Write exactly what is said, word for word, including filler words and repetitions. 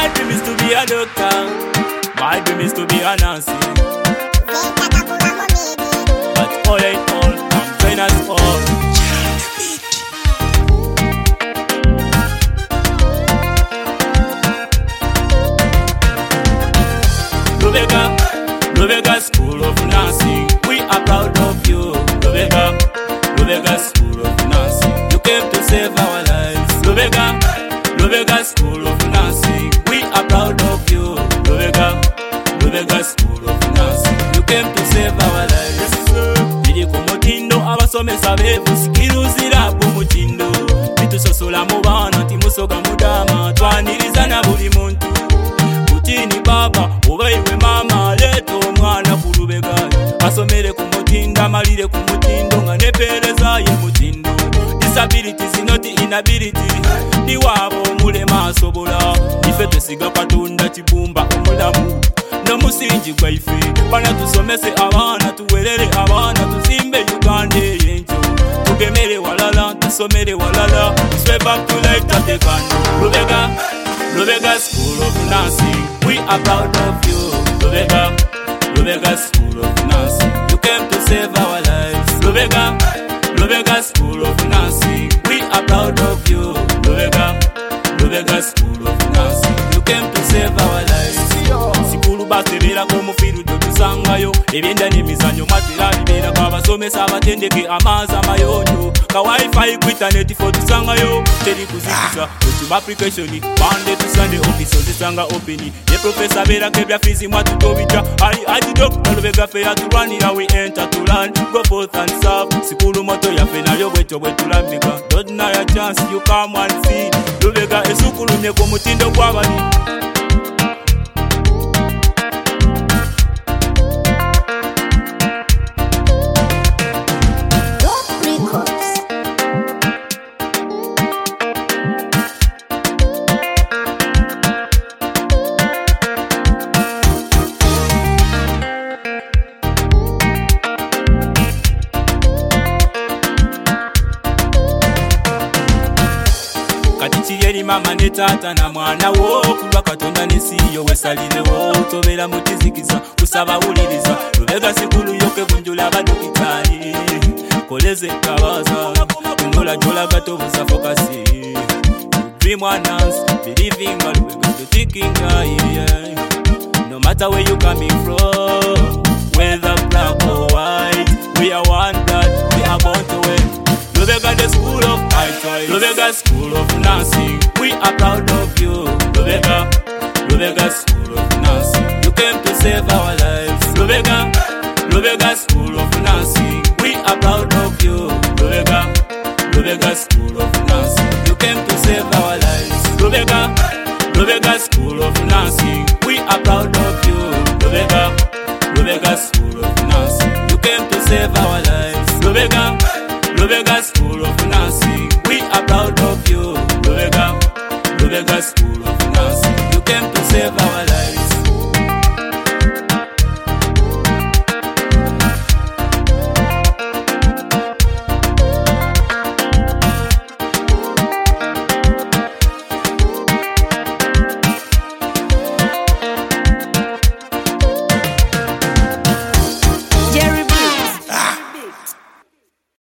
My dream is to be a doctor. My dream is to be a nurse. But all in all, I'm trying as all. Lubega, Lubega School of Nursing, we are proud of you. Lubega, Lubega School of Nursing, you came to save our lives. Lubega, Lubega School of Nursing, we are proud of you. Lubega, Lubega School of Nursing, you came to save our lives. Bili kumutindo abasomesa bevu sikiruzira kumutindo bitusosola mu baana timusoga mudama twaniriza na buli muntu kutini baba obaiwe mama leto omwana ku Lubega asomere ku mutindo amalire ku mutindo nga nepereza ye mutindo. Disability is not inability ni wabo mulema asobola ife twesiga Katonda kibumba omulamu nomusingi gwaife bana tusomese abaana tuwerere abaana tuzimbe Uganda yenjo tugemere walala tusomere walala sweep up to life tatekano. Lubega, Lubega School of Nursing, we are proud of you. Lubega, Lubega School of Nursing, you came to save our lives. Lubega, Lubega School of Nursing, we are proud of you. Lubega, Lubega School of Nursing, you came to save our lives. Sikulu basebera ko mufiru tusangayo ebyenda n'emizanyo matera bibera kw'abasomesa abatendeke amaazi amayonjo ka wifi ku internet fo tusangayo teri kuzikiza YouTube application Monday to Sunday office ozisanga open ne professor bera kebya fees mwatu tobita ali ati doctor Lubega fair to run here we enter to learn go forth and serve. Sikulu moto ya fe nayo bweto bwetulambika don't deny a chance you come and see Lubega esukulu ne ku mutindo gw'abali. Kati yeri mama ne tata na mwana wo kulwa Katonda nesiyo wesalirewo tobera mutizikiza kusaba uliriza. Lubega sikulu yoke bunjula badokitali koleze kabaza kungola jola gato busa fokasi dream one dance believing God we going to thinking yeah. No matter where you coming from, whether black or white, we are one blood, we are born to win. Lubega the school of high choice, Lubega School of Nursing, we are proud of you. Lubega, Lubega School of Nursing, you came to save our lives. Lubega, Lubega School of Nursing, we are proud of you. Lubega, Lubega School of Nursing, you came to save our lives. Lubega, Lubega School of Nursing, we are proud of you. Lubega, Lubega School of Nursing, you came to save our lives. Lubega, Lubega School of Nursing,